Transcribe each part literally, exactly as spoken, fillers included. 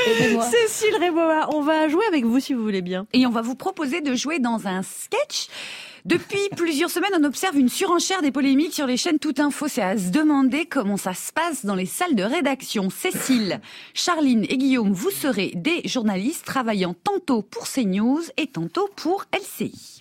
Aidez-moi. Cécile Réboa, on va jouer avec vous si vous voulez bien. Et on va vous proposer de jouer dans un sketch. Depuis plusieurs semaines, on observe une surenchère des polémiques sur les chaînes Tout Info. C'est à se demander comment ça se passe dans les salles de rédaction. Cécile, Charline et Guillaume, vous serez des journalistes travaillant tantôt pour CNews et tantôt pour L C I.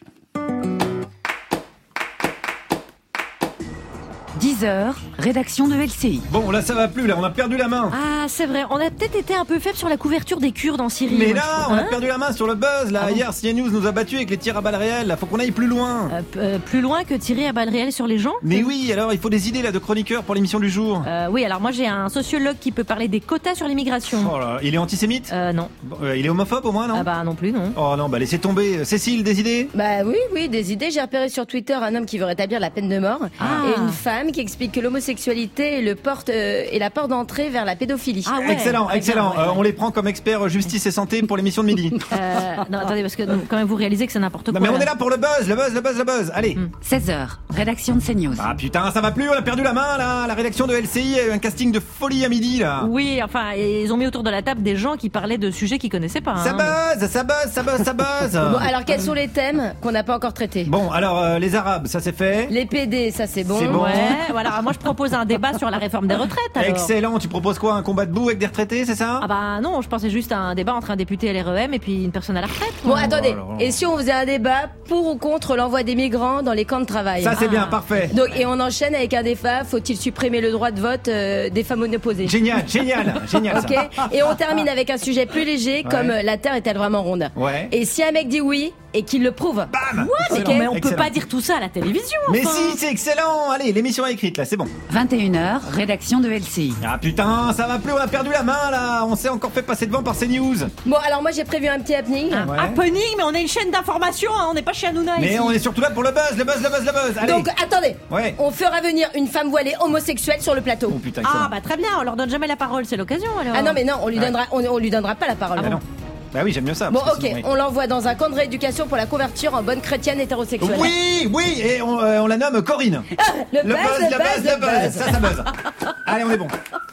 dix heures, rédaction de L C I. Bon, là ça va plus, là on a perdu la main. Ah, c'est vrai, on a peut-être été un peu faible sur la couverture des Kurdes en Syrie. Mais moi, là, je trouve, on a hein perdu la main sur le buzz, là. Ah bon Hier, CNews nous a battus avec les tirs à balles réelles. Là, faut qu'on aille plus loin. Euh, p- euh, plus loin que tirer à balles réelles sur les gens. Mais oui, alors il faut des idées là de chroniqueurs pour l'émission du jour. Euh, oui, alors moi j'ai un sociologue qui peut parler des quotas sur l'immigration. Oh là, il est antisémite Euh, non. Bon, euh, Il est homophobe au moins, non Ah bah non plus, non. Oh non, bah laissez tomber. Cécile, des idées? Bah oui, oui, des idées. J'ai repéré sur Twitter un homme qui veut rétablir la peine de mort Ah. et une femme qui explique que l'homosexualité est, le porte, euh, est la porte d'entrée vers la pédophilie. Ah ouais. Excellent, Ouais, excellent. bien, ouais, Euh, ouais. on les prend comme experts justice et santé pour l'émission de midi. Euh, non, attendez, parce que non, quand même vous réalisez que c'est n'importe Non quoi. mais on est là pour le buzz, le buzz, le buzz, le buzz. Allez. seize heures, rédaction de CNews. Ah putain, ça va plus, on a perdu la main là. La rédaction de L C I a eu un casting de folie à midi là. Oui, enfin, ils ont mis autour de la table des gens qui parlaient de sujets qu'ils connaissaient pas. Ça hein. buzz, ça buzz, ça buzz, ça buzz. Bon, alors quels sont les thèmes qu'on n'a pas encore traités? Bon, alors euh, les Arabes, ça c'est fait. Les P D, ça c'est bon. C'est bon. Ouais, voilà. Alors, moi je propose un débat sur la réforme des retraites. Alors. Excellent, tu proposes quoi? Un combat debout avec des retraités, c'est ça? Ah bah non, je pensais juste à un débat entre un député L R E M et puis une personne à la retraite. Bon, Ouais. attendez. Oh là là. Et si on faisait un débat pour ou contre l'envoi des migrants dans les camps de travail? Ça c'est Ah. bien, parfait. Donc, et on enchaîne avec un débat, faut-il supprimer le droit de vote euh, des femmes monoposées? Génial, génial, génial Ok. ça. Et on termine avec un sujet plus léger, comme euh, la Terre est-elle vraiment ronde? Ouais. Et si un mec dit oui et qu'il le prouve, Bam. Mais, Excellent, mais on peut excellent. pas dire tout ça à la télévision. Mais enfin. si, c'est excellent. Allez, l'émission est écrite là, c'est bon. vingt et une heures, rédaction de L C I. Ah putain, ça va plus, on a perdu la main là. On s'est encore fait passer devant par CNews. bon, alors moi j'ai prévu un petit happening. Un Ouais. happening, mais on est une chaîne d'information, hein, on n'est pas chez Hanouna Mais ici. on est surtout là pour le buzz, le buzz, le buzz, le buzz. Allez. Donc attendez, Ouais. on fera venir une femme voilée homosexuelle sur le plateau. Oh putain, excellent. Ah bah très bien, on leur donne jamais la parole, c'est l'occasion alors. Ah non mais non, on lui Ouais. donnera, on, on lui donnera pas la parole. Ah non. Bah oui, j'aime mieux ça. Bon parce que ok, sinon, oui. on l'envoie dans un camp de rééducation pour la convertir en bonne chrétienne hétérosexuelle. Oui, oui, et on, euh, on la nomme Corinne. Le, Le buzz, le buzz, le buzz. Ça, ça buzz. Allez, on est bon.